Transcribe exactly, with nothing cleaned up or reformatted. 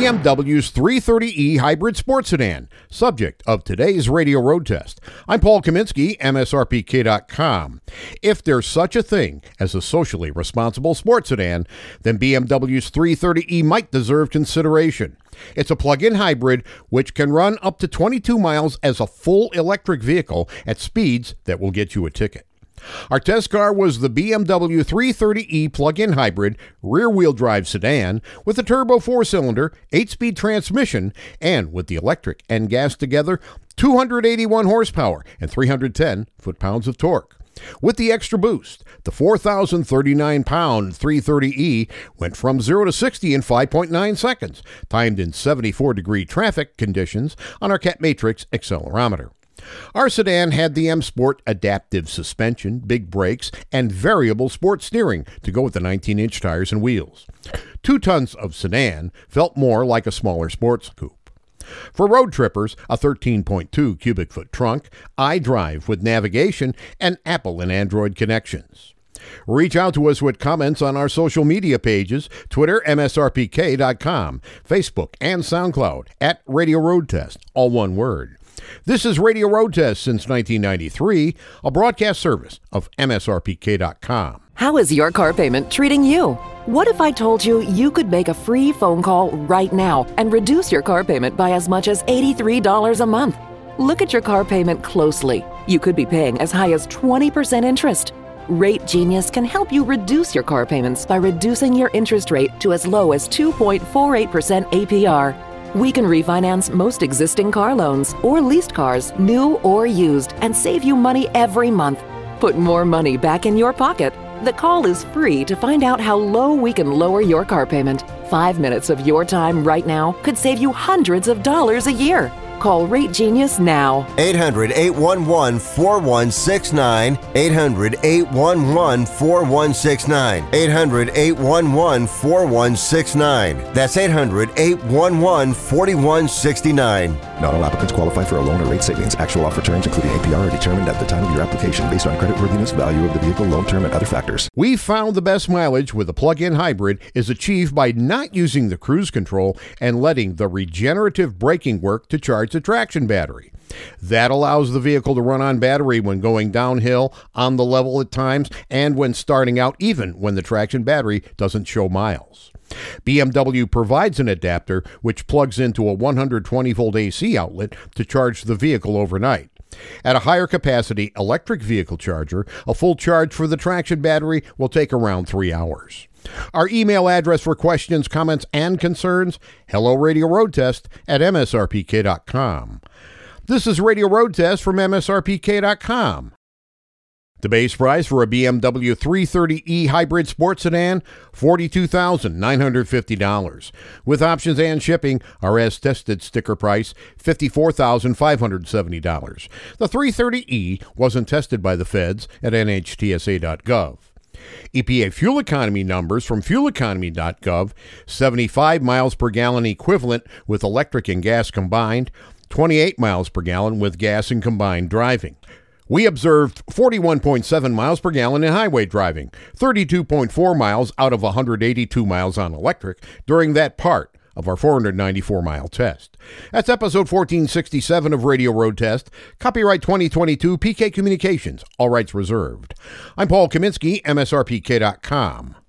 B M W's three thirty E Hybrid Sports Sedan, subject of today's radio road test. I'm Paul Kaminsky, M S R P K dot com. If there's such a thing as a socially responsible sports sedan, then B M W's three thirty E might deserve consideration. It's a plug-in hybrid which can run up to twenty-two miles as a full electric vehicle at speeds that will get you a ticket. Our test car was the B M W three thirty E plug-in hybrid rear-wheel drive sedan with a turbo four-cylinder, eight-speed transmission, and with the electric and gas together, two hundred eighty-one horsepower and three hundred ten foot-pounds of torque. With the extra boost, the four thousand thirty-nine pound three thirty E went from zero to sixty in five point nine seconds, timed in seventy-four degree traffic conditions on our Cat Matrix accelerometer. Our sedan had the M Sport adaptive suspension, big brakes, and variable sport steering to go with the nineteen inch tires and wheels. Two tons of sedan felt more like a smaller sports coupe. For road trippers, a thirteen point two cubic foot trunk, iDrive with navigation, and Apple and Android connections. Reach out to us with comments on our social media pages, Twitter, M S R P K dot com, Facebook, and SoundCloud, at Radio Road Test, all one word. This is Radio Road Test since nineteen ninety-three, a broadcast service of M S R P K dot com. How is your car payment treating you? What if I told you you could make a free phone call right now and reduce your car payment by as much as eighty-three dollars a month? Look at your car payment closely. You could be paying as high as twenty percent interest. Rate Genius can help you reduce your car payments by reducing your interest rate to as low as two point four eight percent A P R. We can refinance most existing car loans or leased cars, new or used, and save you money every month. Put more money back in your pocket. The call is free to find out how low we can lower your car payment. Five minutes of your time right now could save you hundreds of dollars a year. Call Rate Genius now. eight hundred, eight one one, four one six nine. eight hundred, eight one one, four one six nine. eight hundred, eight one one, four one six nine. That's eight hundred, eight one one, four one six nine. Not all applicants qualify for a loan or rate savings. Actual offer terms, including A P R, are determined at the time of your application based on creditworthiness, value of the vehicle, loan term, and other factors. We found the best mileage with a plug-in hybrid is achieved by not using the cruise control and letting the regenerative braking work to charge the traction battery. That allows the vehicle to run on battery when going downhill, on the level at times, and when starting out, even when the traction battery doesn't show miles. B M W provides an adapter which plugs into a one hundred twenty volt A C outlet to charge the vehicle overnight. At a higher capacity electric vehicle charger, a full charge for the traction battery will take around three hours. Our email address for questions, comments, and concerns, hello radio road test at M S R P K dot com. This is Radio Road Test from M S R P K dot com. The base price for a B M W three thirty E Hybrid Sports Sedan, forty-two thousand nine hundred fifty dollars. With options and shipping, our as-tested sticker price, fifty-four thousand five hundred seventy dollars. The three thirty E wasn't tested by the feds at N H T S A dot gov. E P A fuel economy numbers from fuel economy dot gov, seventy-five miles per gallon equivalent with electric and gas combined, twenty-eight miles per gallon with gas and combined driving. We observed forty-one point seven miles per gallon in highway driving, thirty-two point four miles out of one hundred eighty-two miles on electric during that part of our four hundred ninety-four mile test. That's episode fourteen sixty-seven of Radio Road Test. Copyright twenty twenty-two, P K Communications. All rights reserved. I'm Paul Kaminsky, M S R P K dot com.